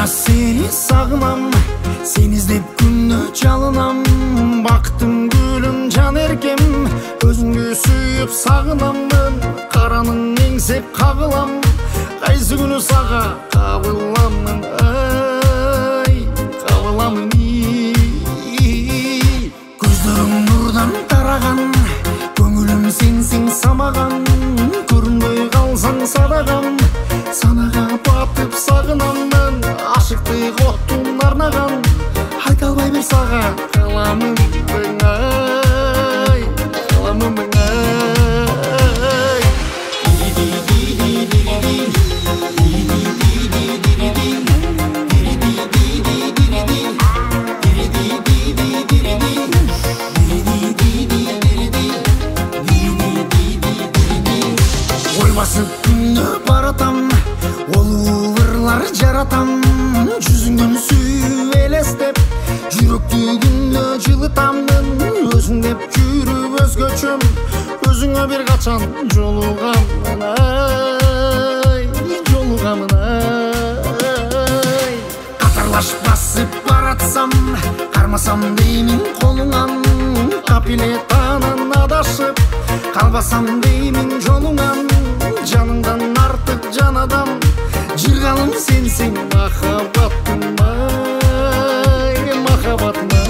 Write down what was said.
да сени сагынам, сени издеп күндө жалынам. Бактым гүлүм жан эркем, өзүңдү сүйүп сагынаммын. Караның эңсеп кагылам, кайсы күнү сага кабыламын, ай кабыламын. Көздөрүң нурдан тараган, көңүлүм сенсиң самаган. Көрүнбөй калсаң садагам, санага батып сагынаммын. Ашыктык оттун арнаган, айта албай бир сага каламын, ай каламын, ай. Басып күннө баратам, олуулар жаратам. Жүзүңдөн сүйүп элестеп, жүрөктү күннө жылытамын. Өзүң деп жүрүп өзгөчөм, өзүңө бир качан жолугамын, ай жолугамын, ай. Катарлаш басып баратсам, кармасам деймин колуңан. Капилетанан адашып калбасам деймин жолуңан. Жаныңдан артык жан адам, жыргалым сенсиң махаббатым, ай махаббатым, ай.